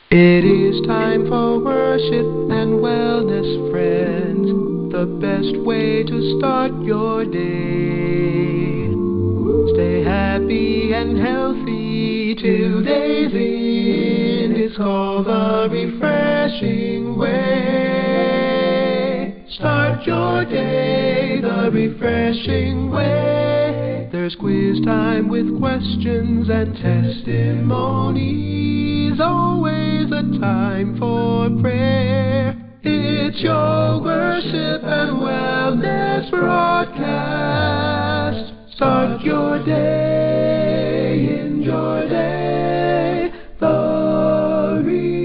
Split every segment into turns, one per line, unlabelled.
It is time for worship and wellness, friends. The best way to start your day. Stay happy and healthy. Today's in is called the refreshing way. Start your day the refreshing way. There's quiz time with questions and testimonies. Always a time for prayer. It's your worship and wellness broadcast. Start your day in your day. The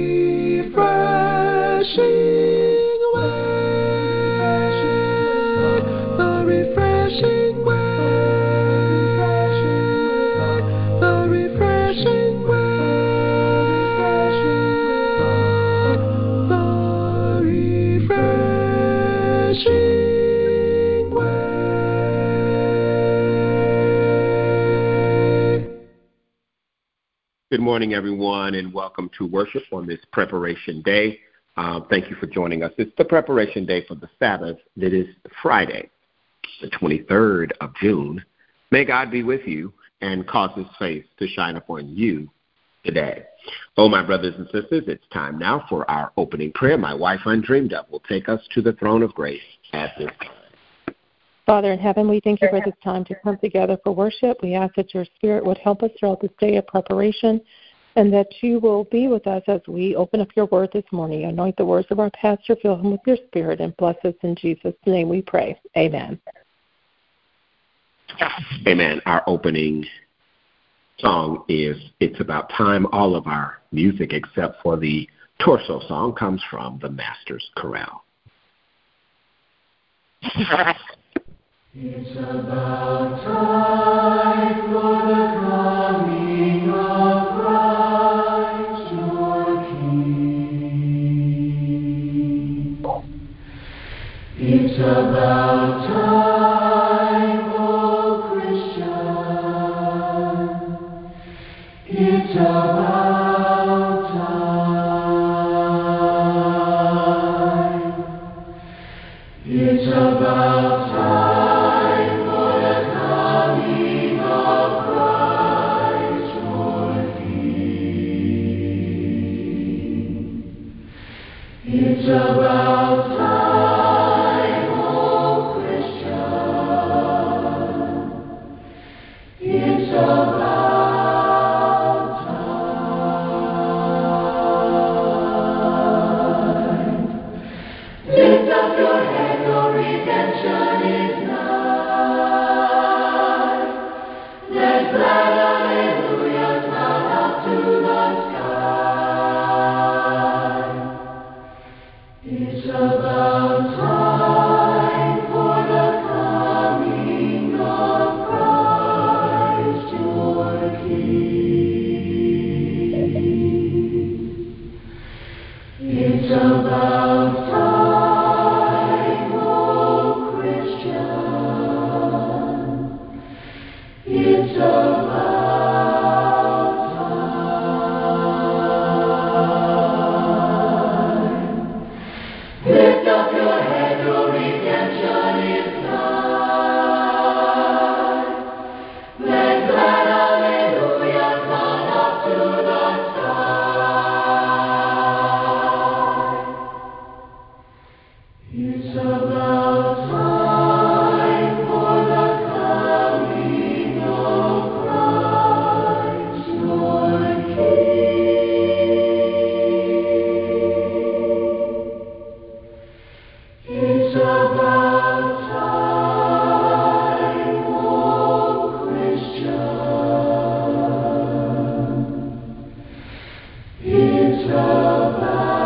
refreshing way. The refreshing way. The refreshing way. The refreshing way.
Good morning, everyone, and welcome to worship on this preparation day. Thank you for joining us. It's the preparation day for the Sabbath. It is Friday, the 23rd of June. May God be with you and cause his face to shine upon you today. Oh, my brothers and sisters, it's time now for our opening prayer. My wife, Undreamed Of, will take us to the throne of grace at this time.
Father in heaven, we thank you for this time to come together for worship. We ask that your Spirit would help us throughout this day of preparation and that you will be with us as we open up your word this morning. Anoint the words of our pastor, fill him with your Spirit, and bless us in Jesus' name we pray. Amen.
Amen. Our opening song is It's About Time. All of our music except for the torso song comes from the Masters Chorale.
It's about time for the coming of Christ your King. It's about time, oh Christian. It's about time. It's about time. It's about time, oh Christian. It's about time. Lift up your head, your redemption is nigh. Let glad hallelujahs mount up to the sky. It's about time for the coming of Christ your King. It's about time, oh Christian. It's about time. Lift up your head, your redemption is nigh. Let glad hallelujahs mount up to the sky. It's about time for the coming of Christ your King. It's about time, oh Christian. It's about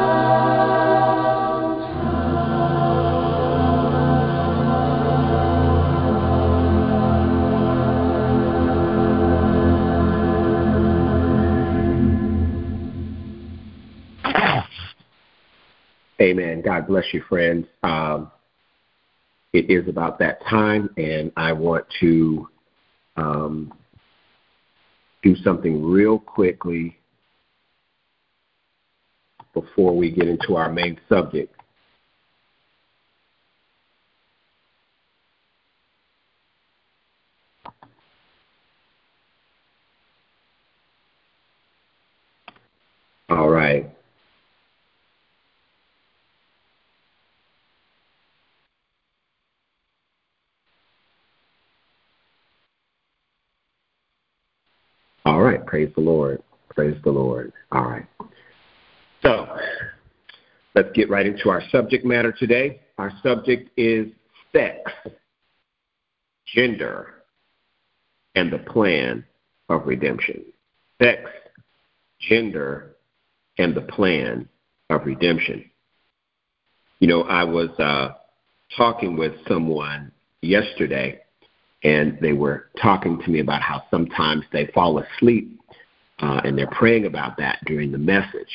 Amen. God bless you, friends. It is about that time, and I want to do something real quickly before we get into our main subject. All right. All right. Praise the Lord. Praise the Lord. All right. So let's get right into our subject matter today. Our subject is sex, gender, and the plan of redemption. Sex, gender, and the plan of redemption. You know, I was talking with someone yesterday, and they were talking to me about how sometimes they fall asleep, and they're praying about that during the message.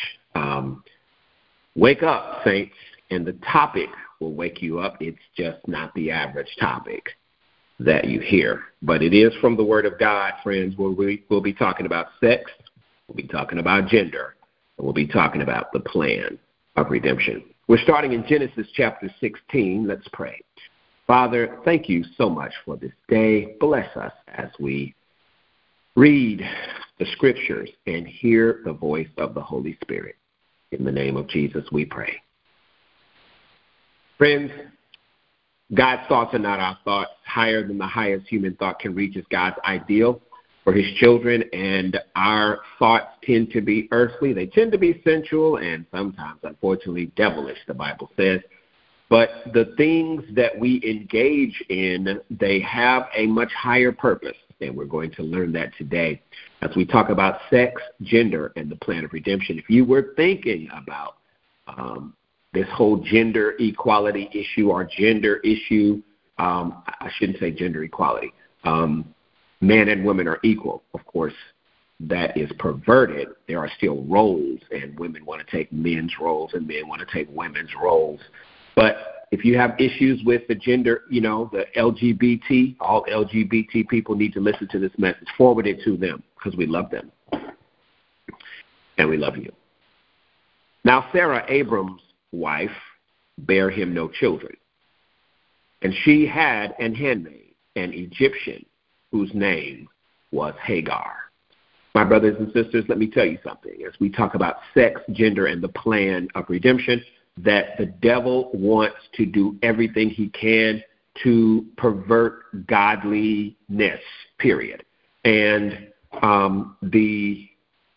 Wake up, saints, and the topic will wake you up. It's just not the average topic that you hear, but it is from the Word of God, friends, where we'll be talking about sex, we'll be talking about gender, and we'll be talking about the plan of redemption. We're starting in Genesis chapter 16. Let's pray. Father, thank you so much for this day. Bless us as we read the scriptures and hear the voice of the Holy Spirit. In the name of Jesus, we pray. Friends, God's thoughts are not our thoughts. Higher than the highest human thought can reach is God's ideal for his children, and our thoughts tend to be earthly. They tend to be sensual and sometimes, unfortunately, devilish, the Bible says. But the things that we engage in, they have a much higher purpose, and we're going to learn that today as we talk about sex, gender, and the plan of redemption. If you were thinking about this whole gender equality issue or gender issue, I shouldn't say gender equality. Men and women are equal. Of course, that is perverted. There are still roles, and women want to take men's roles, and men want to take women's roles. But if you have issues with the gender, you know, the LGBT, all LGBT people need to listen to this message. Forward it to them because we love them. And we love you. Now, Sarah, Abram's wife, bare him no children. And she had an handmaid, an Egyptian, whose name was Hagar. My brothers and sisters, let me tell you something. As we talk about sex, gender, and the plan of redemption, that the devil wants to do everything he can to pervert godliness, period. And the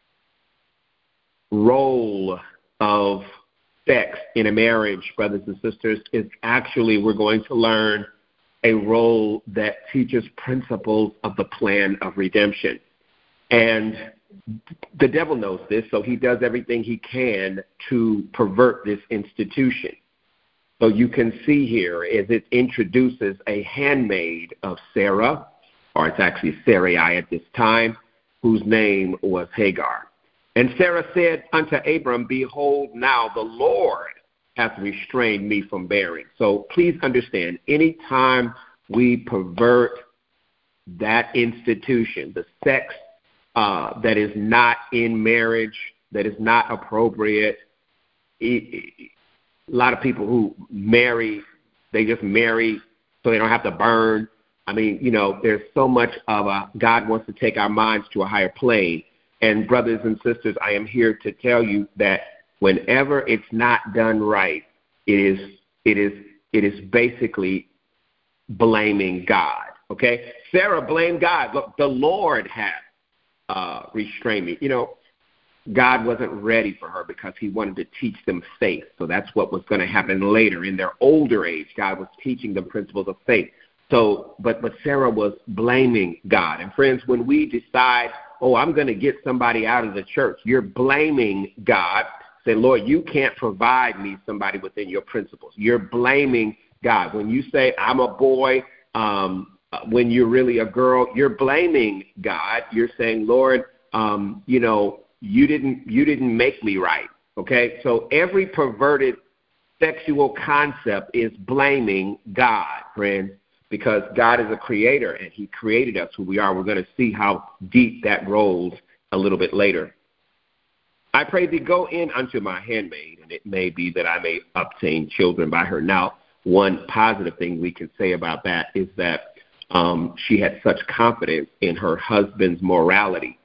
role of sex in a marriage, brothers and sisters, is actually, we're going to learn, a role that teaches principles of the plan of redemption. And the devil knows this, so he does everything he can to pervert this institution. So you can see here as it introduces a handmaid of Sarah, or it's actually Sarai at this time, whose name was Hagar. And Sarah said unto Abram, behold, now the Lord hath restrained me from bearing. So please understand, anytime we pervert that institution, the sex that is not in marriage, that is not appropriate. A lot of people who marry, they just marry so they don't have to burn. I mean, you know, there's so much of God wants to take our minds to a higher plane. And brothers and sisters, I am here to tell you that whenever it's not done right, it is basically blaming God. Okay? Sarah blamed God. Look, the Lord has restrain me. You know, God wasn't ready for her because he wanted to teach them faith. So that's what was going to happen later. In their older age, God was teaching them principles of faith. So, but Sarah was blaming God. And friends, when we decide, oh, I'm going to get somebody out of the church, you're blaming God. Say, Lord, you can't provide me somebody within your principles. You're blaming God. When you say, I'm a boy, when you're really a girl, you're blaming God. You're saying, Lord, you know, you didn't make me right. Okay? So every perverted sexual concept is blaming God, friends, because God is a creator and he created us who we are. We're going to see how deep that rolls a little bit later. I pray thee, go in unto my handmaid, and it may be that I may obtain children by her. Now, one positive thing we can say about that is that she had such confidence in her husband's morality.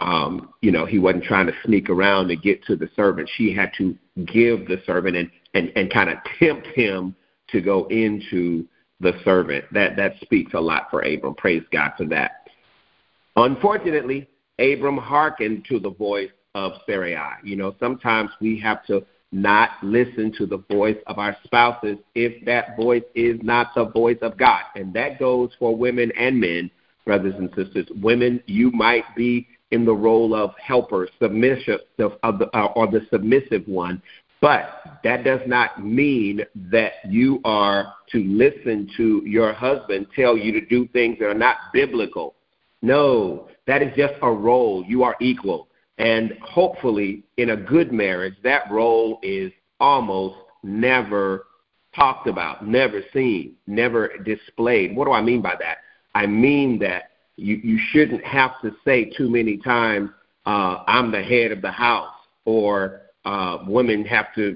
He wasn't trying to sneak around to get to the servant. She had to give the servant and kind of tempt him to go into the servant. That speaks a lot for Abram. Praise God for that. Unfortunately, Abram hearkened to the voice of Sarai. Sometimes we have to not listen to the voice of our spouses if that voice is not the voice of God. And that goes for women and men, brothers and sisters. Women, you might be in the role of helper, submissive, or the submissive one, but that does not mean that you are to listen to your husband tell you to do things that are not biblical. No, that is just a role. You are equal. And hopefully, in a good marriage, that role is almost never talked about, never seen, never displayed. What do I mean by that? I mean that you shouldn't have to say too many times, I'm the head of the house, or women have to,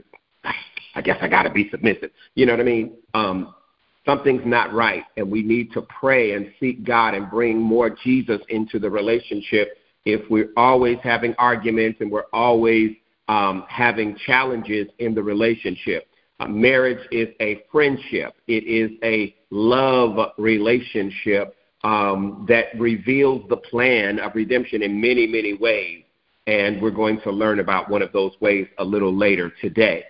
I guess I got to be submissive. You know what I mean? Something's not right, and we need to pray and seek God and bring more Jesus into the relationship. If we're always having arguments and we're always having challenges in the relationship. Marriage is a friendship. It is a love relationship that reveals the plan of redemption in many, many ways. And we're going to learn about one of those ways a little later today.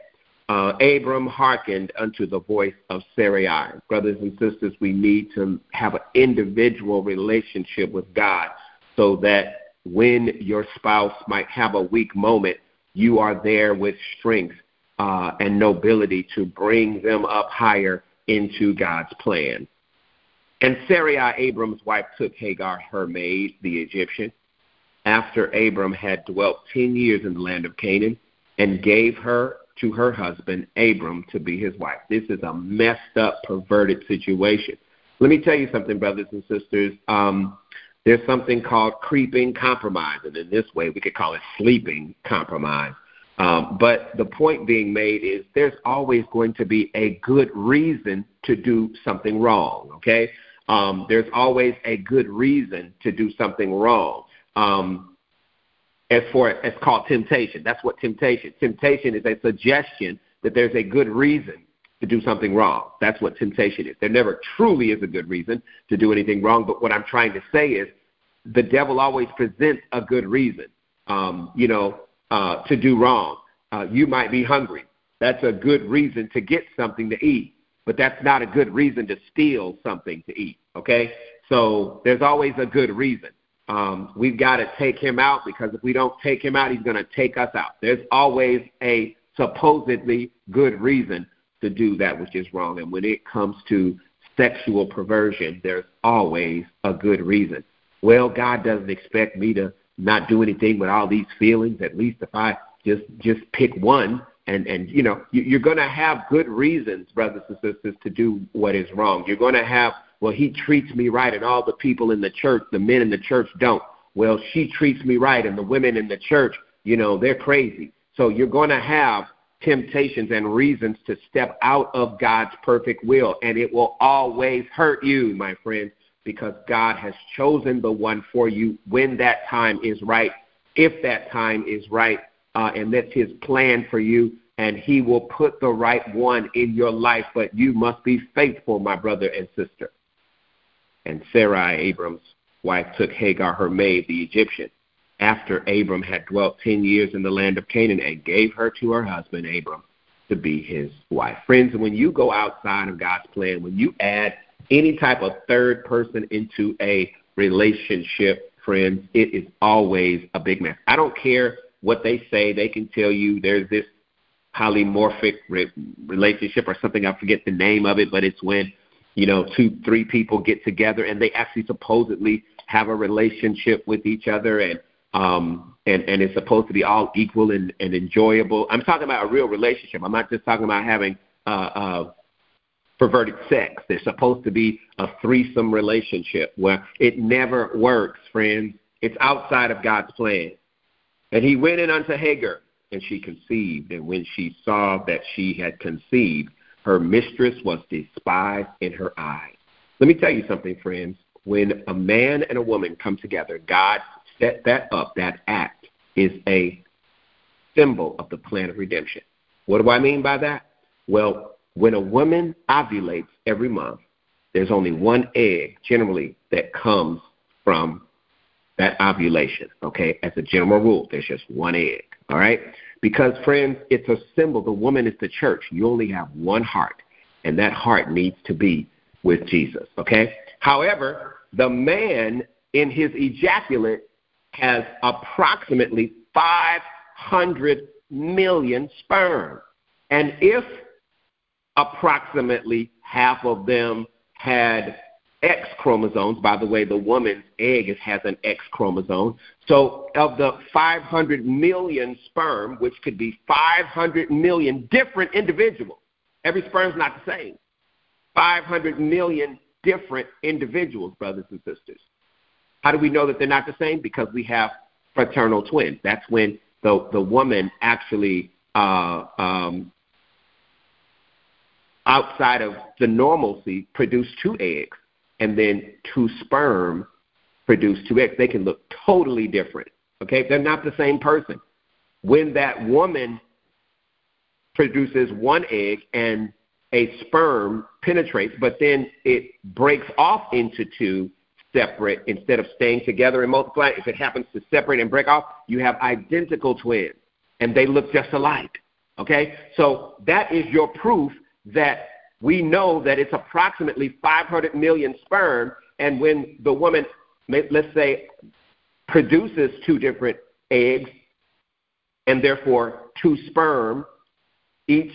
Abram hearkened unto the voice of Sarai. Brothers and sisters, we need to have an individual relationship with God so that when your spouse might have a weak moment, you are there with strength and nobility to bring them up higher into God's plan. And Sarai, Abram's wife, took Hagar, her maid, the Egyptian, after Abram had dwelt 10 years in the land of Canaan, and gave her to her husband, Abram, to be his wife. This is a messed up, perverted situation. Let me tell you something, brothers and sisters. There's something called creeping compromise, and in this way we could call it sleeping compromise. But the point being made is there's always going to be a good reason to do something wrong, okay? There's always a good reason to do something wrong. It's called temptation. That's what temptation. Temptation is a suggestion that there's a good reason to do something wrong. That's what temptation is. There never truly is a good reason to do anything wrong, but what I'm trying to say is the devil always presents a good reason, to do wrong. You might be hungry. That's a good reason to get something to eat, but that's not a good reason to steal something to eat, okay? So there's always a good reason. We've got to take him out, because if we don't take him out, he's going to take us out. There's always a supposedly good reason to do that which is wrong. And when it comes to sexual perversion, there's always a good reason. Well, God doesn't expect me to not do anything with all these feelings. At least if I just pick one, and you're going to have good reasons, brothers and sisters, to do what is wrong. You're going to have, well, he treats me right, and all the people in the church, the men in the church don't. Well, she treats me right, and the women in the church, they're crazy. So you're going to have temptations and reasons to step out of God's perfect will, and it will always hurt you, my friends, because God has chosen the one for you when that time is right, if that time is right, and that's his plan for you, and he will put the right one in your life, but you must be faithful, my brother and sister. And Sarai, Abram's wife, took Hagar, her maid, the Egyptian, after Abram had dwelt 10 years in the land of Canaan, and gave her to her husband, Abram, to be his wife. Friends, when you go outside of God's plan, when you add any type of third person into a relationship, friends, it is always a big mess. I don't care what they say. They can tell you there's this polymorphic relationship or something. I forget the name of it, but it's when 2-3 people get together and they actually supposedly have a relationship with each other, and it's supposed to be all equal and enjoyable. I'm talking about a real relationship. I'm not just talking about having perverted sex. There's supposed to be a threesome relationship where it never works, friends. It's outside of God's plan. And he went in unto Hagar, and she conceived. And when she saw that she had conceived, her mistress was despised in her eyes. Let me tell you something, friends. When a man and a woman come together, God set that up. That act is a symbol of the plan of redemption. What do I mean by that? Well, when a woman ovulates every month, there's only one egg generally that comes from that ovulation, okay? As a general rule, there's just one egg, all right? Because, friends, it's a symbol. The woman is the church. You only have one heart, and that heart needs to be with Jesus, okay? However, the man in his ejaculate has approximately 500 million sperm. And if approximately half of them had X chromosomes, by the way, the woman's egg has an X chromosome. So of the 500 million sperm, which could be 500 million different individuals, every sperm's not the same. 500 million different individuals, brothers and sisters. How do we know that they're not the same? Because we have fraternal twins. That's when the woman actually, outside of the normalcy, produced two eggs, and then two sperm produce two eggs. They can look totally different, okay? They're not the same person. When that woman produces one egg and a sperm penetrates, but then it breaks off into two separate, instead of staying together and multiplying, if it happens to separate and break off, you have identical twins, and they look just alike, okay? So that is your proof that we know that it's approximately 500 million sperm, and when the woman, let's say, produces two different eggs, and therefore two sperm, each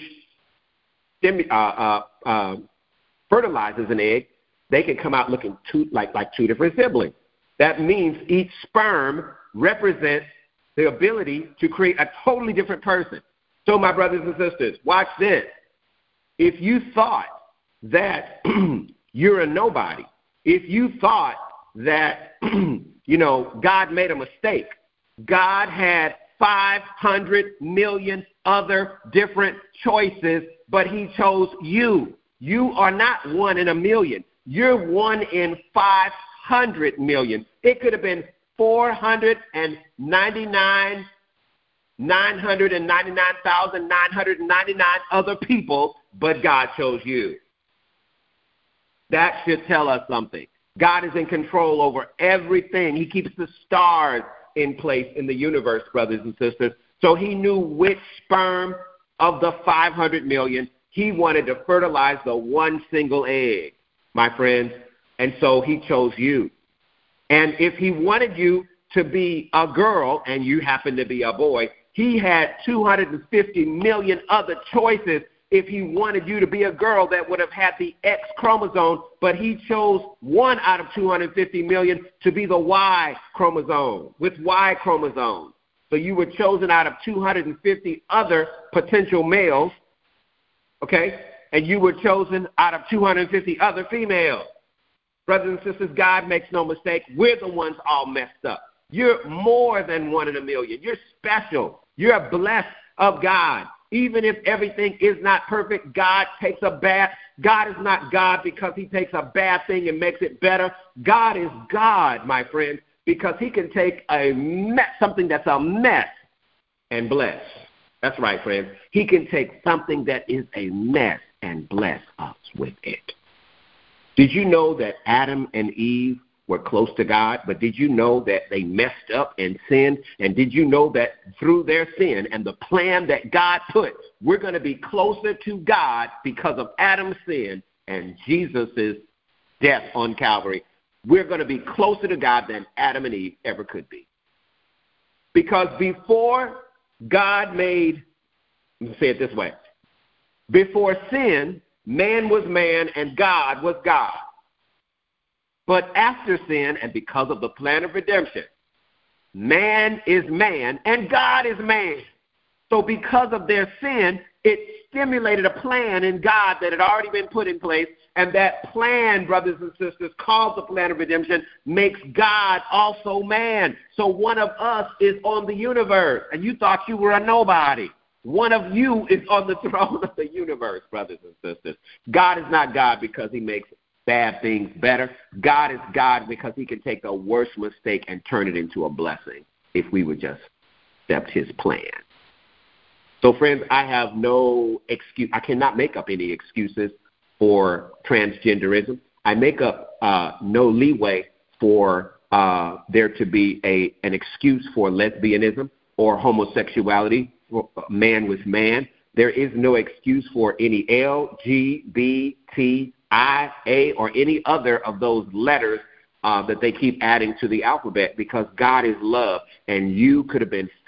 fertilizes an egg, they can come out looking like two different siblings. That means each sperm represents the ability to create a totally different person. So, my brothers and sisters, watch this. If you thought that you're a nobody, if you thought that, God made a mistake, God had 500 million other different choices, but he chose you. You are not one in a million. You're one in 500 million. It could have been 999,999 other people, but God chose you. That should tell us something. God is in control over everything. He keeps the stars in place in the universe, brothers and sisters. So he knew which sperm of the 500 million he wanted to fertilize the one single egg, my friends. And so he chose you. And if he wanted you to be a girl and you happen to be a boy, he had 250 million other choices if he wanted you to be a girl that would have had the X chromosome, but he chose one out of 250 million to be the Y chromosome, with Y chromosomes. So you were chosen out of 250 other potential males, okay? And you were chosen out of 250 other females. Brothers and sisters, God makes no mistake. We're the ones all messed up. You're more than one in a million. You're special. You're blessed of God. Even if everything is not perfect, God is not God because he takes a bad thing and makes it better. God is God, my friend, because he can take something that's a mess and bless. That's right, friends. He can take something that is a mess and bless us with it. Did you know that Adam and Eve were close to God, but did you know that they messed up and sinned? And did you know that through their sin and the plan that God put, we're going to be closer to God because of Adam's sin and Jesus' death on Calvary? We're going to be closer to God than Adam and Eve ever could be. Because before God made, let me say it this way, before sin, man was man and God was God. But after sin, and because of the plan of redemption, man is man and God is man. So because of their sin, it stimulated a plan in God that had already been put in place. And that plan, brothers and sisters, called the plan of redemption, makes God also man. So one of us is on the universe. And you thought you were a nobody. One of you is on the throne of the universe, brothers and sisters. God is not God because he makes bad things better. God is God because he can take the worst mistake and turn it into a blessing if we would just accept his plan. So, friends, I have no excuse. I cannot make up any excuses for transgenderism. I make up no leeway for there to be an excuse for lesbianism or homosexuality, man with man. There is no excuse for any LGBTIA or any other of those letters that they keep adding to the alphabet, because God is love, and you could have been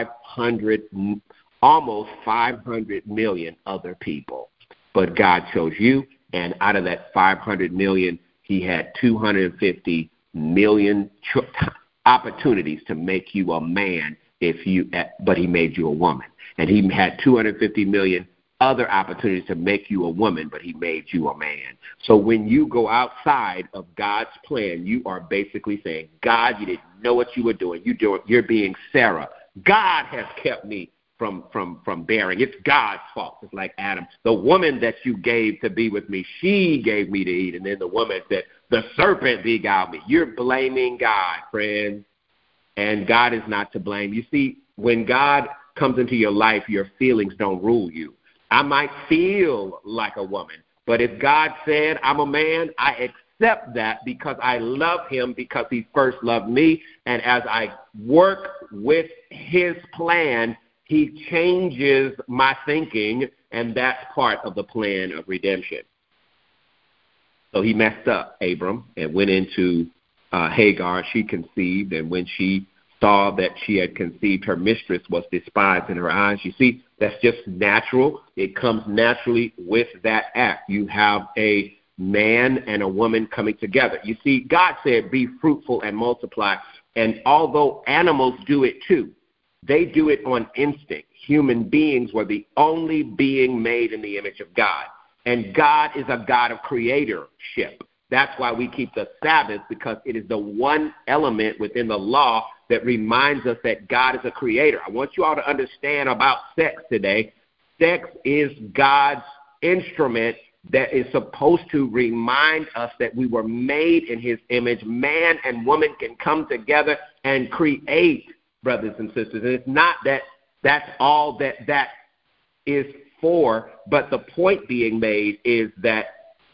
almost 500 million other people. But God chose you, and out of that 500 million, he had 250 million opportunities to make you a man, but he made you a woman. And he had 250 million other opportunities to make you a woman, but he made you a man. So when you go outside of God's plan, you are basically saying, God, you didn't know what you were doing. You're being Sarah. God has kept me from bearing. It's God's fault. It's like Adam. The woman that you gave to be with me, she gave me to eat. And then the woman said, the serpent beguiled me. You're blaming God, friends. And God is not to blame. You see, when God comes into your life, your feelings don't rule you. I might feel like a woman, but if God said I'm a man, I accept that because I love him, because he first loved me. And as I work with his plan, he changes my thinking, and that's part of the plan of redemption. So he messed up, Abram, and went into Hagar. She conceived, and when she saw that she had conceived, her mistress was despised in her eyes. You see, that's just natural. It comes naturally with that act. You have a man and a woman coming together. You see, God said, be fruitful and multiply. And although animals do it too, they do it on instinct. Human beings were the only being made in the image of God. And God is a God of creatorship. That's why we keep the Sabbath, because it is the one element within the law that reminds us that God is a creator. I want you all to understand about sex today. Sex is God's instrument that is supposed to remind us that we were made in his image. Man and woman can come together and create, brothers and sisters. And it's not that that's all that is for, but the point being made is that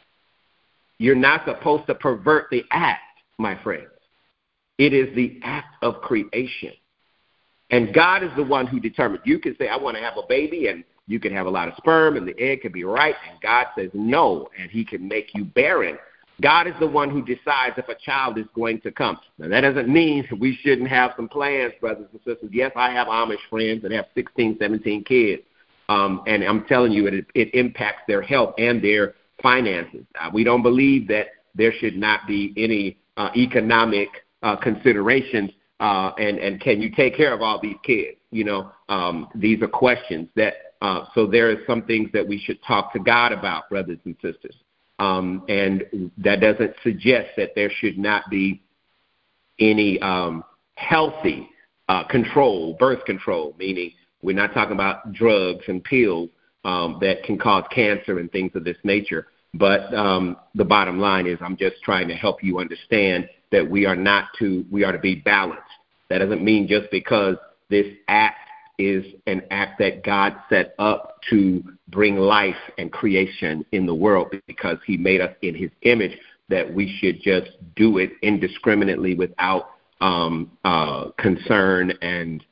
you're not supposed to pervert the act, my friends. It is the act of creation. And God is the one who determines. You can say, I want to have a baby, and you can have a lot of sperm, and the egg can be right, and God says no, and he can make you barren. God is the one who decides if a child is going to come. Now, that doesn't mean we shouldn't have some plans, brothers and sisters. Yes, I have Amish friends that have 16, 17 kids, and I'm telling you, it impacts their health and their finances. We don't believe that there should not be any economic considerations, and can you take care of all these kids? These are questions that, so there are some things that we should talk to God about, brothers and sisters. And that doesn't suggest that there should not be any healthy control, birth control, meaning we're not talking about drugs and pills that can cause cancer and things of this nature. But the bottom line is, I'm just trying to help you understand that we are to be balanced. That doesn't mean just because this act is an act that God set up to bring life and creation in the world, because he made us in his image, that we should just do it indiscriminately without concern and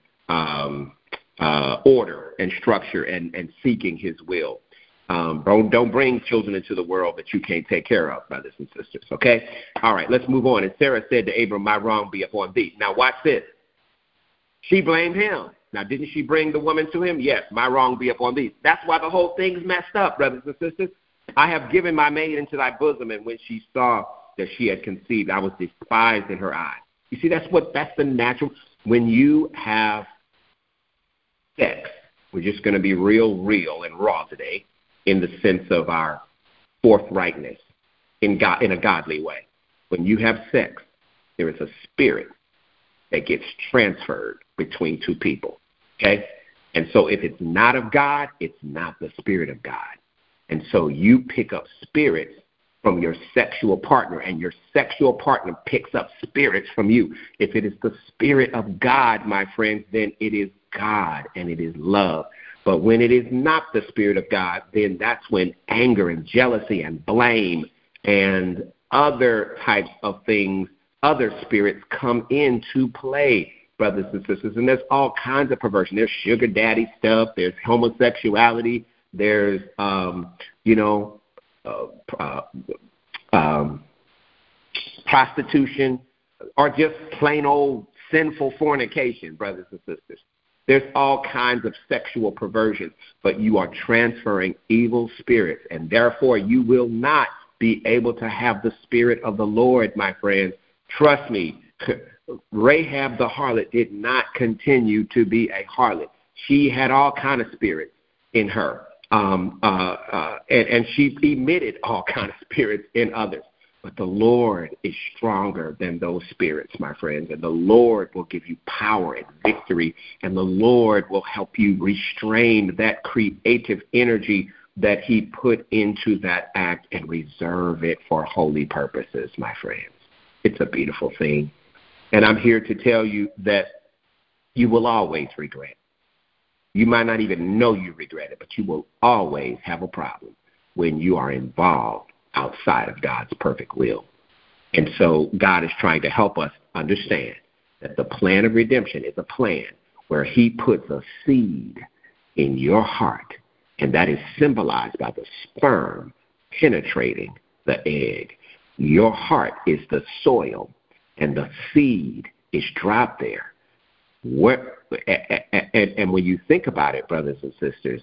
order and structure and seeking his will. Don't bring children into the world that you can't take care of, brothers and sisters, okay? All right, let's move on. And Sarah said to Abram, my wrong be upon thee. Now watch this. She blamed him. Now, didn't she bring the woman to him? Yes, my wrong be upon thee. That's why the whole thing's messed up, brothers and sisters. I have given my maid into thy bosom, and when she saw that she had conceived, I was despised in her eyes. You see, that's the natural. When you have sex, We're just going to be real and raw today in the sense of our forthrightness in a godly way. When you have sex, there is a spirit that gets transferred between two people, okay? And so if it's not of God, it's not the Spirit of God. And so you pick up spirits from your sexual partner, and your sexual partner picks up spirits from you. If it is the Spirit of God, my friends, then it is God and it is love. But when it is not the Spirit of God, then that's when anger and jealousy and blame and other types of things, other spirits come into play, brothers and sisters. And there's all kinds of perversion. There's sugar daddy stuff. There's homosexuality. There's, prostitution, or just plain old sinful fornication, brothers and sisters. There's all kinds of sexual perversion, but you are transferring evil spirits, and therefore you will not be able to have the Spirit of the Lord, my friends. Trust me, Rahab the harlot did not continue to be a harlot. She had all kinds of spirits in her, and she emitted all kinds of spirits in others. But the Lord is stronger than those spirits, my friends, and the Lord will give you power and victory, and the Lord will help you restrain that creative energy that he put into that act and reserve it for holy purposes, my friends. It's a beautiful thing. And I'm here to tell you that you will always regret. You might not even know you regret it, but you will always have a problem when you are involved outside of God's perfect will. And so God is trying to help us understand that the plan of redemption is a plan where he puts a seed in your heart, and that is symbolized by the sperm penetrating the egg. Your heart is the soil, and the seed is dropped there. And when you think about it, brothers and sisters,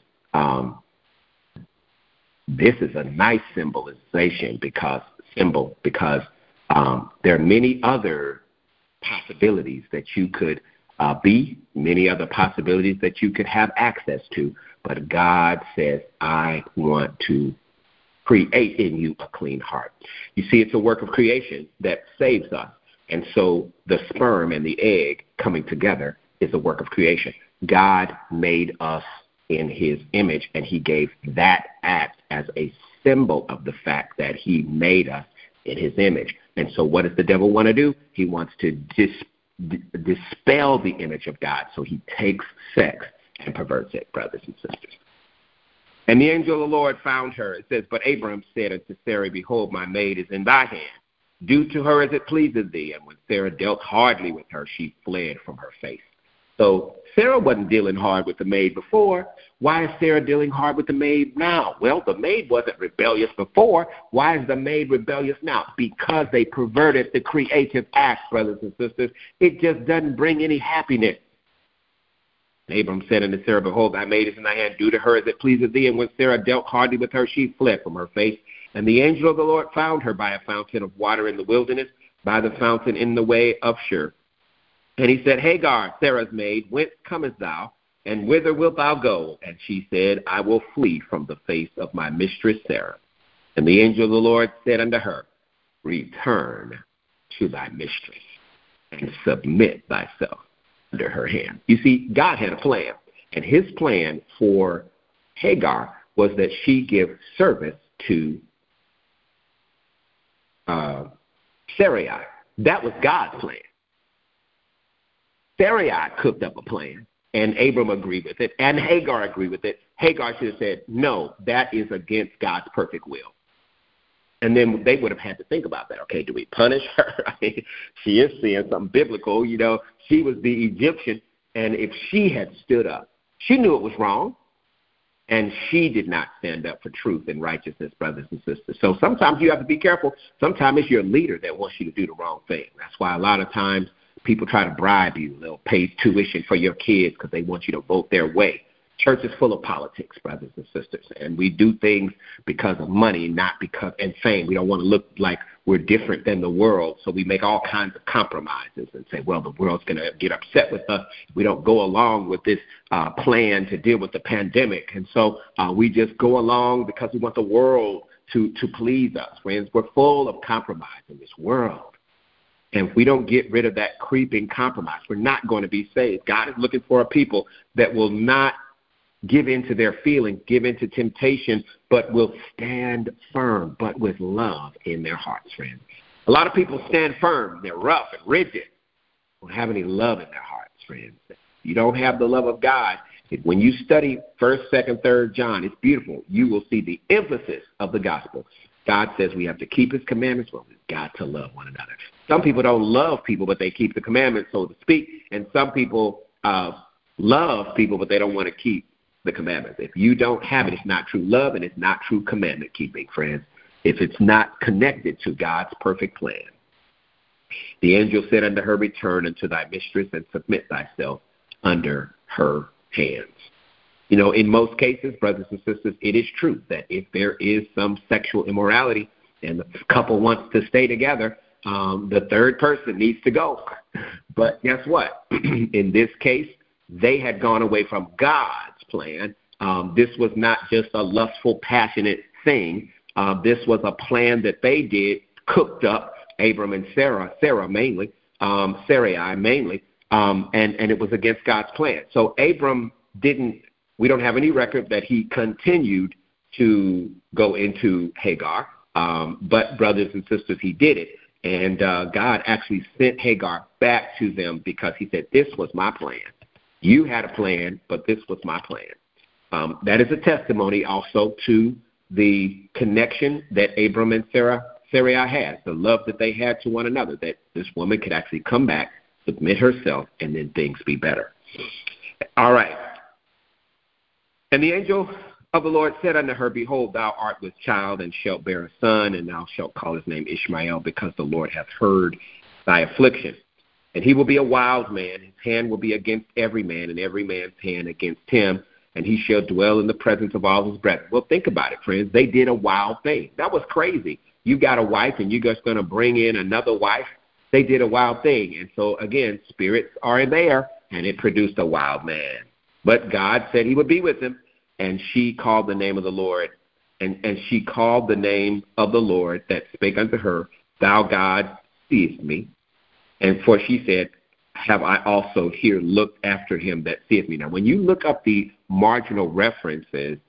this is a nice symbolization because there are many other possibilities that you could be, many other possibilities that you could have access to. But God says, I want to create in you a clean heart. You see, it's a work of creation that saves us. And so the sperm and the egg coming together is a work of creation. God made us in his image, and he gave that act as a symbol of the fact that he made us in his image. And so what does the devil want to do? He wants to dispel the image of God. So he takes sex and perverts it, brothers and sisters. And the angel of the Lord found her. It says, but Abram said unto Sarah, behold, my maid is in thy hand. Do to her as it pleaseth thee. And when Sarah dealt hardly with her, she fled from her face. So Sarah wasn't dealing hard with the maid before. Why is Sarah dealing hard with the maid now? Well, the maid wasn't rebellious before. Why is the maid rebellious now? Because they perverted the creative act, brothers and sisters. It just doesn't bring any happiness. Abram said unto Sarah, behold, thy maid is in thy hand. Do to her as it pleaseth thee. And when Sarah dealt hardly with her, she fled from her face. And the angel of the Lord found her by a fountain of water in the wilderness, by the fountain in the way of Shur. And he said, Hagar, Sarah's maid, whence comest thou, and whither wilt thou go? And she said, I will flee from the face of my mistress Sarah. And the angel of the Lord said unto her, return to thy mistress, and submit thyself under her hand. You see, God had a plan, and his plan for Hagar was that she give service to Sarai. That was God's plan. Sarai cooked up a plan, and Abram agreed with it, and Hagar agreed with it. Hagar should have said, no, that is against God's perfect will. And then they would have had to think about that. Okay, do we punish her? I mean, she is seeing something biblical. You know, she was the Egyptian, and if she had stood up, she knew it was wrong, and she did not stand up for truth and righteousness, brothers and sisters. So sometimes you have to be careful. Sometimes it's your leader that wants you to do the wrong thing. That's why a lot of times people try to bribe you. They'll pay tuition for your kids because they want you to vote their way. Church is full of politics, brothers and sisters, and we do things because of money, not because and fame. We don't want to look like we're different than the world, so we make all kinds of compromises and say, well, the world's going to get upset with us. We don't go along with this plan to deal with the pandemic. And so we just go along because we want the world to please us. Friends, we're full of compromise in this world. And if we don't get rid of that creeping compromise, we're not going to be saved. God is looking for a people that will not give in to their feelings, give in to temptation, but will stand firm, but with love in their hearts, friends. A lot of people stand firm. They're rough and rigid. Don't have any love in their hearts, friends. You don't have the love of God. When you study 1st, 2nd, 3rd John, it's beautiful. You will see the emphasis of the gospel. God says we have to keep his commandments, but we've got to love one another. Some people don't love people, but they keep the commandments, so to speak. And some people love people, but they don't want to keep the commandments. If you don't have it, it's not true love and it's not true commandment keeping, friends. If it's not connected to God's perfect plan. The angel said unto her, return unto thy mistress and submit thyself under her hands. You know, in most cases, brothers and sisters, it is true that if there is some sexual immorality and the couple wants to stay together, the third person needs to go. But guess what? In this case, they had gone away from God's plan. This was not just a lustful, passionate thing. This was a plan that they did, cooked up, Abram and Sarai mainly, and it was against God's plan. So Abram we don't have any record that he continued to go into Hagar, but brothers and sisters, he did it. And God actually sent Hagar back to them because he said, this was my plan. You had a plan, but this was my plan. That is a testimony also to the connection that Abram and Sarai had, the love that they had to one another, that this woman could actually come back, submit herself, and then things be better. All right. And the angel of the Lord said unto her, behold, thou art with child, and shalt bear a son, and thou shalt call his name Ishmael, because the Lord hath heard thy affliction. And he will be a wild man. His hand will be against every man, and every man's hand against him. And he shall dwell in the presence of all his brethren. Well, think about it, friends. They did a wild thing. That was crazy. You got a wife, and you're just going to bring in another wife. They did a wild thing. And so, again, spirits are there, and it produced a wild man. But God said he would be with him. And she called the name of the Lord. And she called the name of the Lord that spake unto her, thou God seest me. And for she said, have I also here looked after him that seeth me. Now, when you look up the marginal references,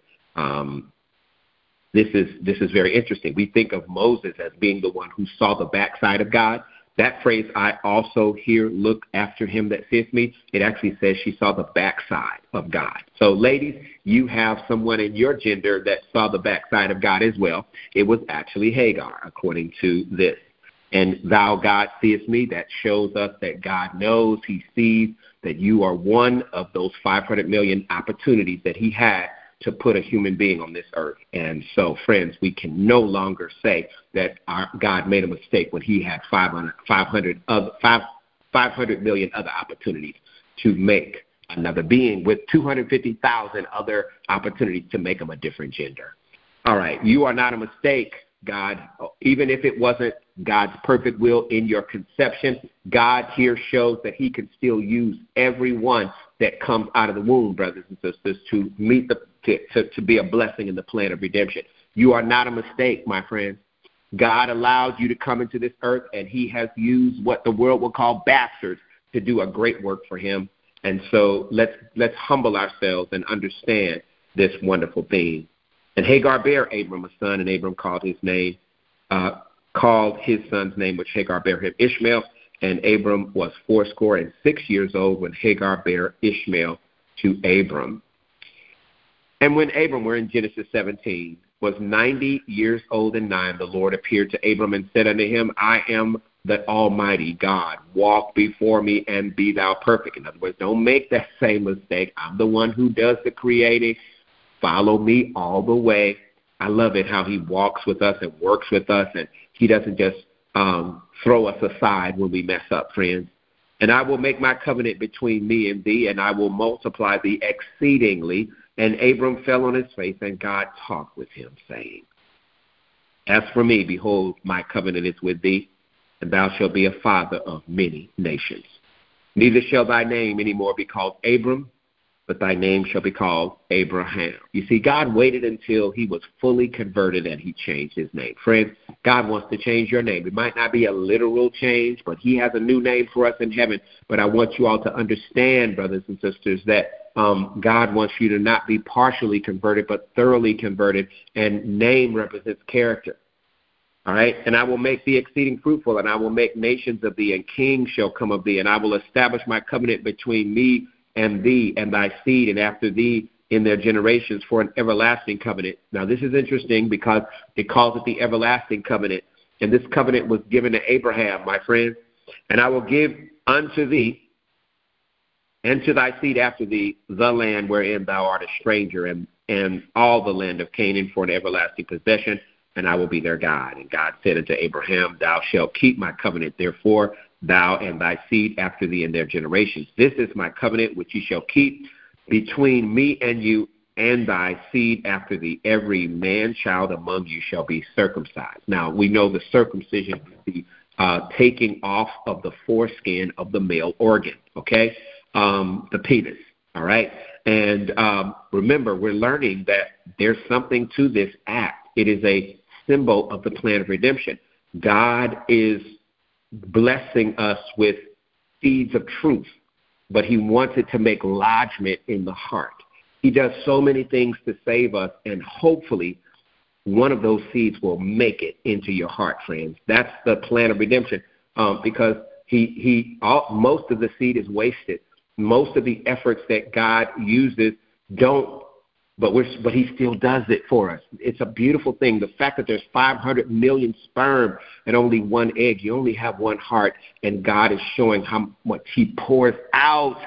this is very interesting. We think of Moses as being the one who saw the backside of God. That phrase, I also here look after him that seeth me, it actually says she saw the backside of God. So, ladies, you have someone in your gender that saw the backside of God as well. It was actually Hagar, according to this. And thou, God, seest me, that shows us that God knows, he sees that you are one of those 500 million opportunities that he had to put a human being on this earth. And so, friends, we can no longer say that our God made a mistake when he had 500 million other opportunities to make another being with 250,000 other opportunities to make them a different gender. All right, you are not a mistake, God. Even if it wasn't God's perfect will in your conception, God here shows that he can still use everyone that comes out of the womb, brothers and sisters, to meet to be a blessing in the plan of redemption. You are not a mistake, my friends. God allowed you to come into this earth, and he has used what the world will call bastards to do a great work for him. And so let's humble ourselves and understand this wonderful thing. And Hagar bare Abram a son, and Abram called his son's name, which Hagar bare him, Ishmael. And Abram was 86 years old when Hagar bare Ishmael to Abram. And when Abram, we're in Genesis 17, was 90 years old and 9, the Lord appeared to Abram and said unto him, I am the Almighty God. Walk before me and be thou perfect. In other words, don't make that same mistake. I'm the one who does the creating. Follow me all the way. I love it how he walks with us and works with us, and he doesn't just throw us aside when we mess up, friends. And I will make my covenant between me and thee, and I will multiply thee exceedingly. And Abram fell on his face, and God talked with him, saying, As for me, behold, my covenant is with thee, and thou shalt be a father of many nations. Neither shall thy name any more be called Abram, but thy name shall be called Abraham. You see, God waited until he was fully converted and he changed his name. Friends, God wants to change your name. It might not be a literal change, but he has a new name for us in heaven. But I want you all to understand, brothers and sisters, that God wants you to not be partially converted, but thoroughly converted, and name represents character. All right, and I will make thee exceeding fruitful, and I will make nations of thee, and kings shall come of thee, and I will establish my covenant between me and thee and thy seed and after thee in their generations for an everlasting covenant. Now, this is interesting because it calls it the everlasting covenant, and this covenant was given to Abraham, my friend. And I will give unto thee and to thy seed after thee the land wherein thou art a stranger, and all the land of Canaan for an everlasting possession, and I will be their God. And God said unto Abraham, thou shalt keep my covenant, therefore, thou and thy seed after thee in their generations. This is my covenant which ye shall keep between me and you and thy seed after thee. Every man-child among you shall be circumcised. Now, we know the circumcision is the taking off of the foreskin of the male organ, okay, the penis, all right? And remember, we're learning that there's something to this act. It is a symbol of the plan of redemption. God is blessing us with seeds of truth, but he wants it to make lodgment in the heart. He does so many things to save us, and hopefully one of those seeds will make it into your heart, friends. That's the plan of redemption, because most of the seed is wasted. Most of the efforts that God uses don't, but he still does it for us. It's a beautiful thing. The fact that there's 500 million sperm and only one egg, you only have one heart, and God is showing how much he pours out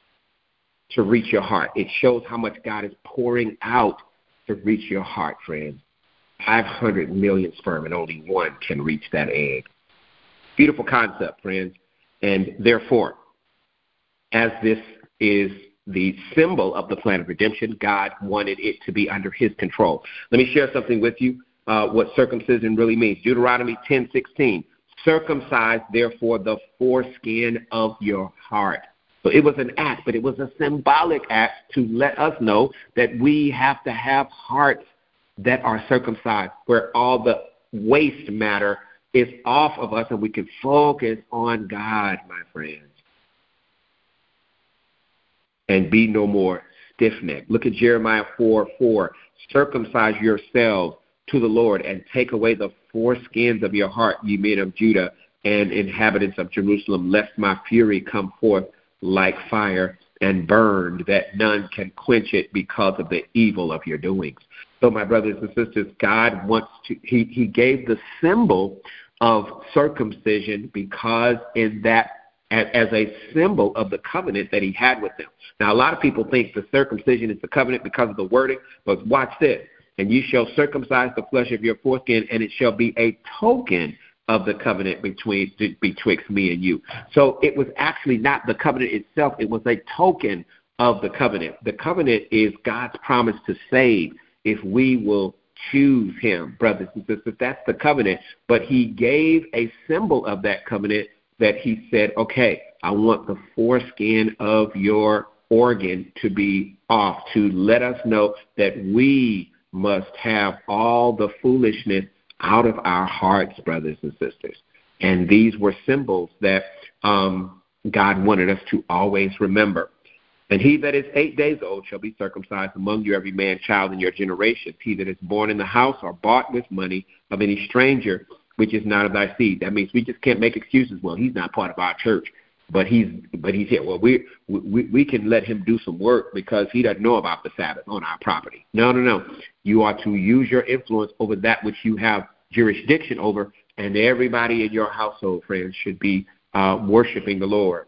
to reach your heart. It shows how much God is pouring out to reach your heart, friends. 500 million sperm and only one can reach that egg. Beautiful concept, friends. And therefore, as this is the symbol of the plan of redemption, God wanted it to be under his control. Let me share something with you, what circumcision really means. Deuteronomy 10:16, circumcise therefore the foreskin of your heart. So it was an act, but it was a symbolic act to let us know that we have to have hearts that are circumcised, where all the waste matter is off of us and we can focus on God, my friends. And be no more stiff-necked. Look at Jeremiah 4:4. Circumcise yourselves to the Lord and take away the foreskins of your heart, ye men of Judah and inhabitants of Jerusalem, lest my fury come forth like fire and burn, that none can quench it because of the evil of your doings. So, my brothers and sisters, God wants to, he gave the symbol of circumcision because in that, as a symbol of the covenant that he had with them. Now, a lot of people think the circumcision is the covenant because of the wording, but watch this. And you shall circumcise the flesh of your foreskin, and it shall be a token of the covenant betwixt me and you. So it was actually not the covenant itself. It was a token of the covenant. The covenant is God's promise to save if we will choose him, brothers and sisters. That's the covenant. But he gave a symbol of that covenant that he said, okay, I want the foreskin of your organ to be off, to let us know that we must have all the foolishness out of our hearts, brothers and sisters. And these were symbols that God wanted us to always remember. And he that is 8 days old shall be circumcised among you, every man child in your generations. He that is born in the house or bought with money of any stranger, which is not of thy seed. That means we just can't make excuses. Well, he's not part of our church, but he's here. Well, we can let him do some work because he doesn't know about the Sabbath on our property. No. You are to use your influence over that which you have jurisdiction over, and everybody in your household, friends, should be worshiping the Lord.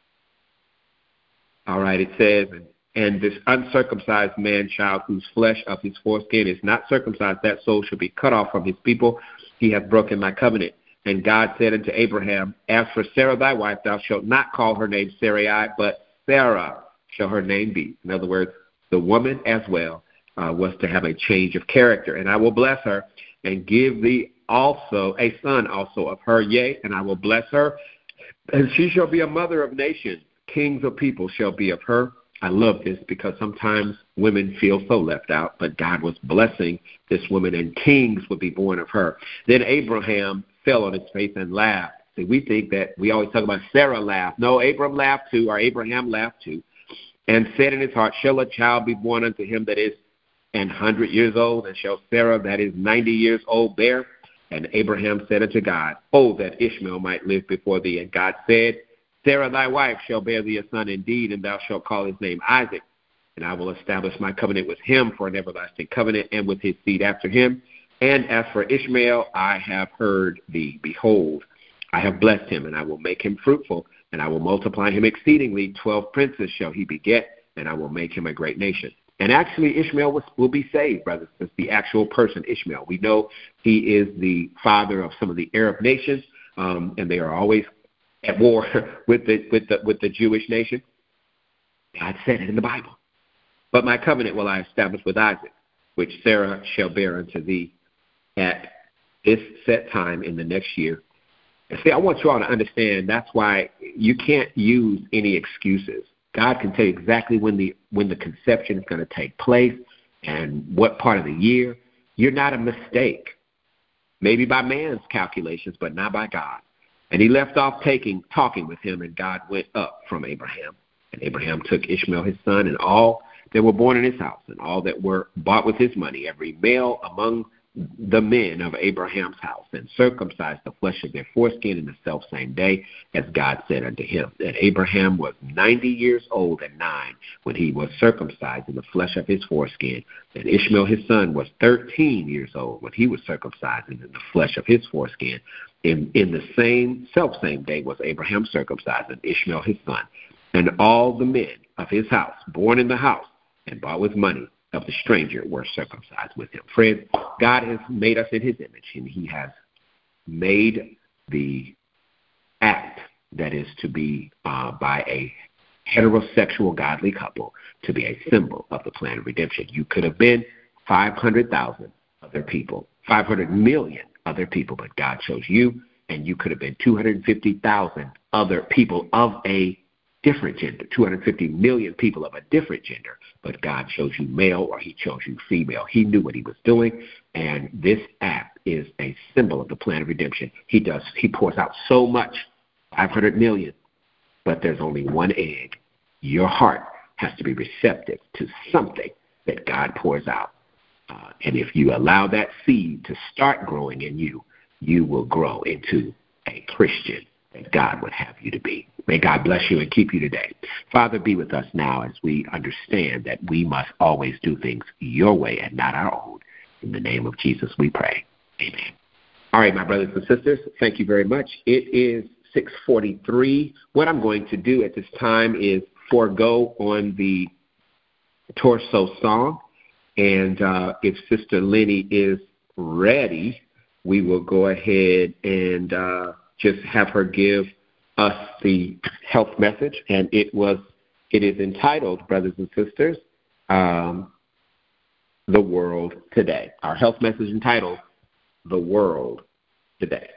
All right, it says, and this uncircumcised man-child whose flesh of his foreskin is not circumcised, that soul shall be cut off from his people. He hath broken my covenant. And God said unto Abraham, as for Sarah thy wife, thou shalt not call her name Sarai, but Sarah shall her name be. In other words, the woman as well was to have a change of character. And I will bless her, and give thee also a son also of her, yea, and I will bless her, and she shall be a mother of nations. Kings of people shall be of her. I love this because sometimes women feel so left out, but God was blessing this woman, and kings would be born of her. Then Abraham fell on his face and laughed. See, we think that we always talk about Sarah laughed. No, Abraham laughed too, or Abraham laughed too, and said in his heart, shall a child be born unto him that is 100 years old, and shall Sarah that is 90 years old bear? And Abraham said unto God, oh, that Ishmael might live before thee. And God said, Sarah thy wife shall bear thee a son indeed, and thou shalt call his name Isaac. And I will establish my covenant with him for an everlasting covenant, and with his seed after him. And as for Ishmael, I have heard thee. Behold, I have blessed him, and I will make him fruitful, and I will multiply him exceedingly. 12 princes shall he beget, and I will make him a great nation. And actually, Ishmael will be saved, brothers. It's the actual person, Ishmael. We know he is the father of some of the Arab nations, and they are always at war with the Jewish nation. God said it in the Bible. But my covenant will I establish with Isaac, which Sarah shall bear unto thee at this set time in the next year. And see, I want you all to understand that's why you can't use any excuses. God can tell you exactly when the conception is going to take place and what part of the year. You're not a mistake. Maybe by man's calculations, but not by God. And he left off talking with him, and God went up from Abraham. And Abraham took Ishmael his son, and all that were born in his house, and all that were bought with his money, every male among the men of Abraham's house, and circumcised the flesh of their foreskin in the selfsame day, as God said unto him. And Abraham was 90 years old and 9 when he was circumcised in the flesh of his foreskin. And Ishmael his son was 13 years old when he was circumcised in the flesh of his foreskin. In the selfsame day was Abraham circumcised, and Ishmael his son. And all the men of his house, born in the house, and bought with money of the stranger, were circumcised with him. Friends, God has made us in his image, and he has made the act that is to be by a heterosexual godly couple to be a symbol of the plan of redemption. You could have been 500,000 other people, 500 million other people, but God chose you, and you could have been 250,000 other people of a different gender, 250 million people of a different gender, but God chose you male or he chose you female. He knew what he was doing, and this act is a symbol of the plan of redemption. He pours out so much, 500 million, but there's only one egg. Your heart has to be receptive to something that God pours out. And if you allow that seed to start growing in you, you will grow into a Christian that God would have you to be. May God bless you and keep you today. Father, be with us now as we understand that we must always do things your way and not our own. In the name of Jesus, we pray. Amen. All right, my brothers and sisters, thank you very much. It is 6:43. What I'm going to do at this time is forego on the torso song. And if Sister Lenny is ready, we will go ahead and just have her give us the health message. And it is entitled, brothers and sisters, The World Today. Our health message entitled, The World Today.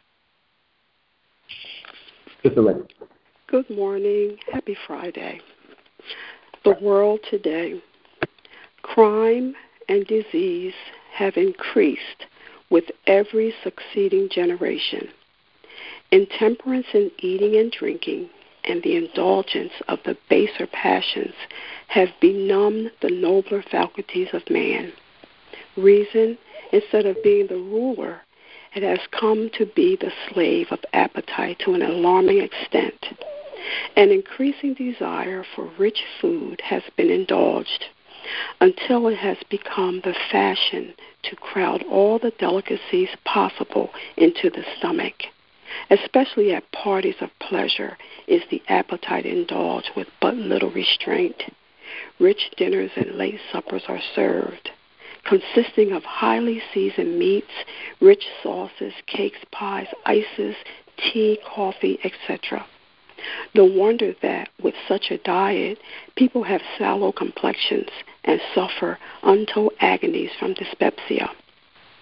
Sister Lenny.
Good morning. Happy Friday. The world today. Crime and disease have increased with every succeeding generation. Intemperance in eating and drinking and the indulgence of the baser passions have benumbed the nobler faculties of man. Reason, instead of being the ruler, it has come to be the slave of appetite to an alarming extent. An increasing desire for rich food has been indulged until it has become the fashion to crowd all the delicacies possible into the stomach. Especially at parties of pleasure is the appetite indulged with but little restraint. Rich dinners and late suppers are served, consisting of highly seasoned meats, rich sauces, cakes, pies, ices, tea, coffee, etc. No wonder that with such a diet, people have sallow complexions and suffer untold agonies from dyspepsia.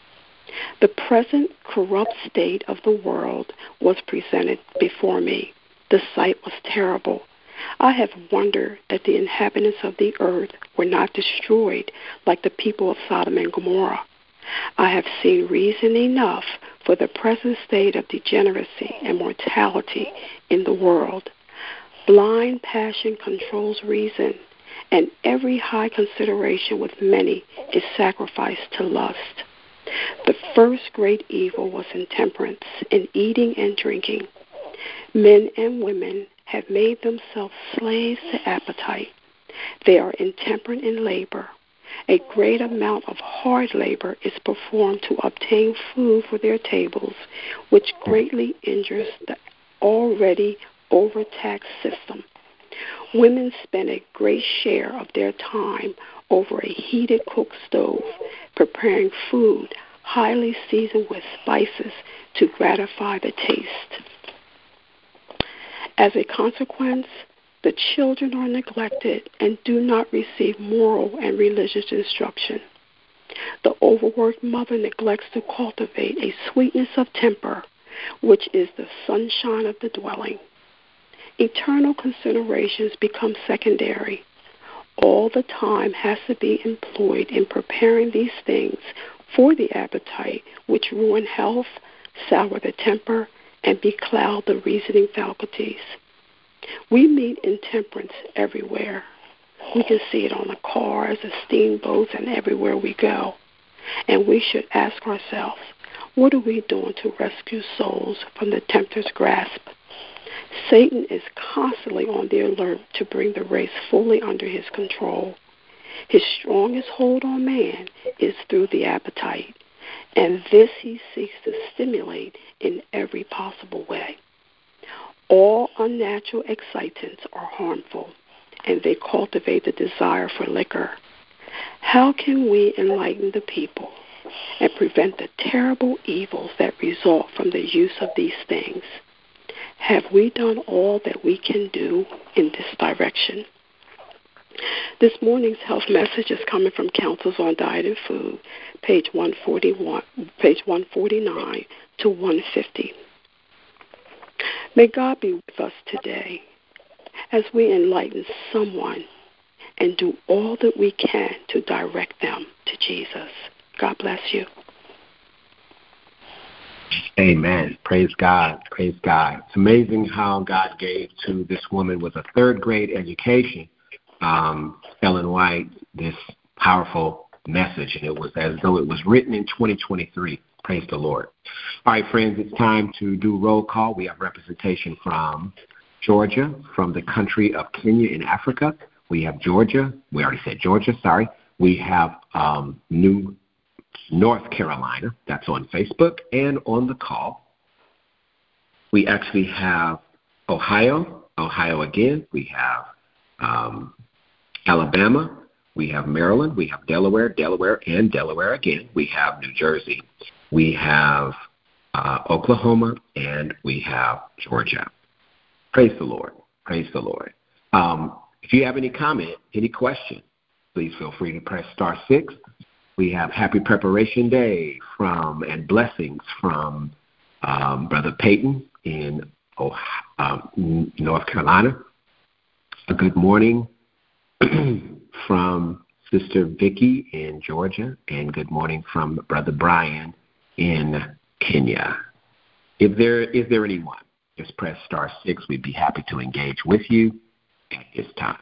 The present corrupt state of the world was presented before me. The sight was terrible. I have wondered that the inhabitants of the earth were not destroyed like the people of Sodom and Gomorrah. I have seen reason enough for the present state of degeneracy and mortality in the world. Blind passion controls reason, and every high consideration with many is sacrificed to lust. The first great evil was intemperance in eating and drinking. Men and women have made themselves slaves to appetite. They are intemperate in labor. A great amount of hard labor is performed to obtain food for their tables, which greatly injures the already overtaxed system. Women spend a great share of their time over a heated cook stove, preparing food highly seasoned with spices to gratify the taste. As a consequence, the children are neglected and do not receive moral and religious instruction. The overworked mother neglects to cultivate a sweetness of temper, which is the sunshine of the dwelling. Eternal considerations become secondary. All the time has to be employed in preparing these things for the appetite, which ruin health, sour the temper, and becloud the reasoning faculties. We meet intemperance everywhere. We can see it on the cars, the steamboats, and everywhere we go. And we should ask ourselves, what are we doing to rescue souls from the tempter's grasp? Satan is constantly on the alert to bring the race fully under his control. His strongest hold on man is through the appetite, and this he seeks to stimulate in every possible way. All unnatural excitants are harmful, and they cultivate the desire for liquor. How can we enlighten the people and prevent the terrible evils that result from the use of these things? Have we done all that we can do in this direction? This morning's health message is coming from Counsels on Diet and Food, page 149 to 150. May God be with us today as we enlighten someone and do all that we can to direct them to Jesus. God bless you.
Amen. Praise God. Praise God. It's amazing how God gave to this woman with a third-grade education, Ellen White, this powerful message, and it was as though it was written in 2023. Praise the Lord. All right, friends, it's time to do roll call. We have representation from Georgia, from the country of Kenya in Africa. We have Georgia. We already said Georgia, sorry. We have North Carolina. That's on Facebook and on the call. We actually have Ohio again. We have Alabama. We have Maryland. We have Delaware again. We have New Jersey. We have Oklahoma, and we have Georgia. Praise the Lord. Praise the Lord. If you have any comment, any question, please feel free to press *6. We have Happy Preparation Day and blessings from Brother Peyton in North Carolina. A good morning from Sister Vicky in Georgia, and good morning from Brother Brian in Kenya. Is there anyone? Just press *6. We'd be happy to engage with you at this time.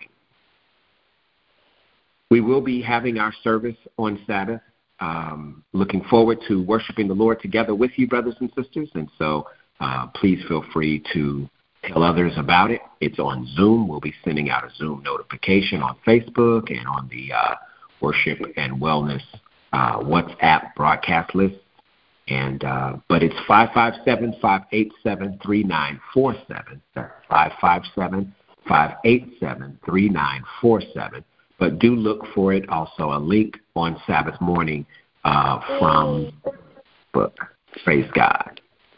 We will be having our service on Sabbath. Looking forward to worshiping the Lord together with you, brothers and sisters. And so please feel free to tell others about it. It's on Zoom. We'll be sending out a Zoom notification on Facebook and on the Worship and Wellness WhatsApp broadcast list. And but it's 557-587-3947. That's 557-587-3947. But do look for it. Also, a link on Sabbath morning from book. Praise God.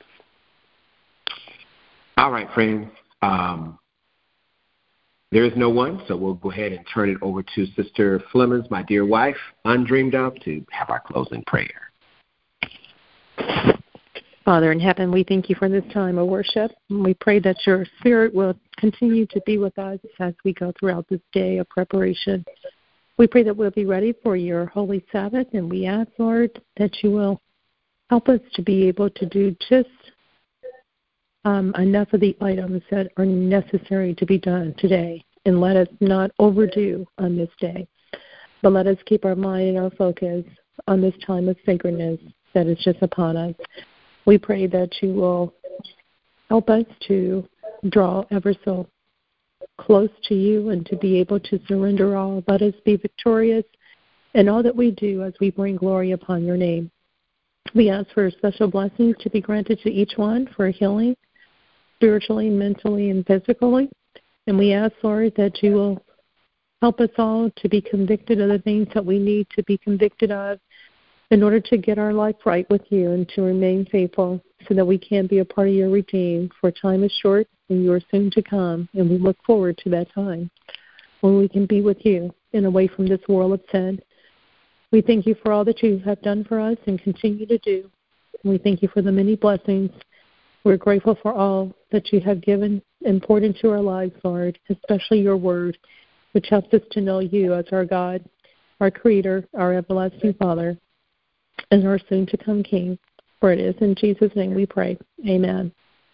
All right, friends. There is no one, so we'll go ahead and turn it over to Sister Flemons, my dear wife, undreamed of, to have our closing prayer.
Father in heaven, we thank you for this time of worship. We pray that your Spirit will continue to be with us as we go throughout this day of preparation. We pray that we'll be ready for your Holy Sabbath, and we ask, Lord, that you will help us to be able to do just enough of the items that are necessary to be done today, and let us not overdo on this day, but let us keep our mind and our focus on this time of sacredness that is just upon us. We pray that you will help us to draw ever so close to you and to be able to surrender all. Let us be victorious in all that we do as we bring glory upon your name. We ask for special blessings to be granted to each one for healing, spiritually, mentally, and physically. And we ask, Lord, that you will help us all to be convicted of the things that we need to be convicted of in order to get our life right with you and to remain faithful so that we can be a part of your redeem. For time is short and you are soon to come, and we look forward to that time when we can be with you and away from this world of sin. We thank you for all that you have done for us and continue to do. We thank you for the many blessings. We're grateful for all that you have given and poured into our lives, Lord, especially your word, which helps us to know you as our God, our Creator, our everlasting Father, and our soon-to-come King. For it is in Jesus' name we pray. Amen.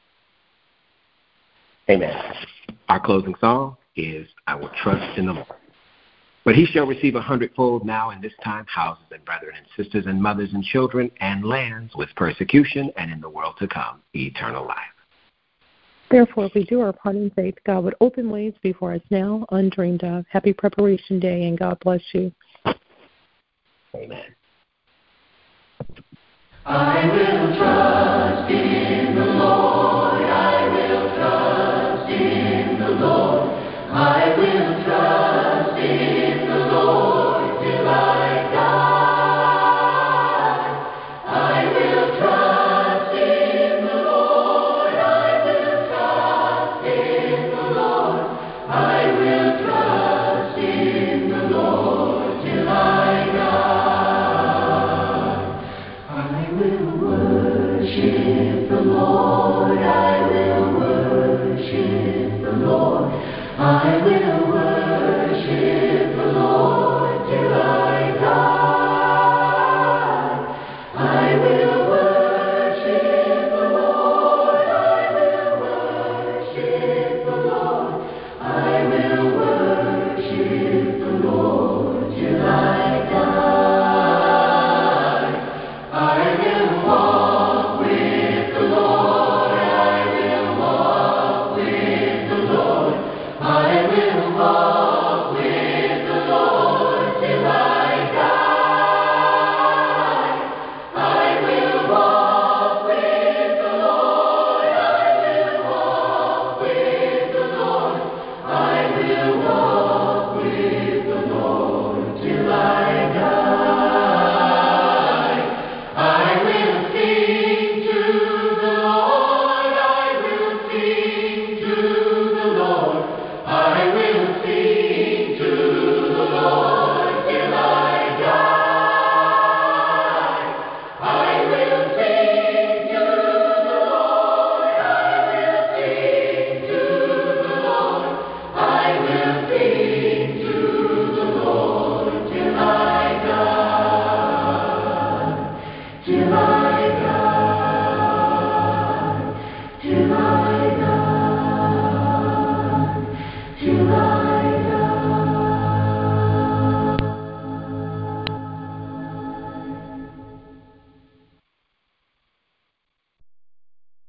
Amen. Our closing song is I Will Trust in the Lord. But he shall receive 100-fold now in this time, houses and brethren and sisters and mothers and children and lands with persecution, and in the world to come, eternal life.
Therefore, if we do our part in faith, God would open ways before us now, undreamed of. Happy Preparation Day, and God bless you.
Amen.
I will trust in the Lord. I will trust in the Lord. I will trust in the Lord till I die. I will trust in the Lord. I will trust in the Lord. I will trust in the Lord till I die. I will worship the Lord. I will worship the Lord. I will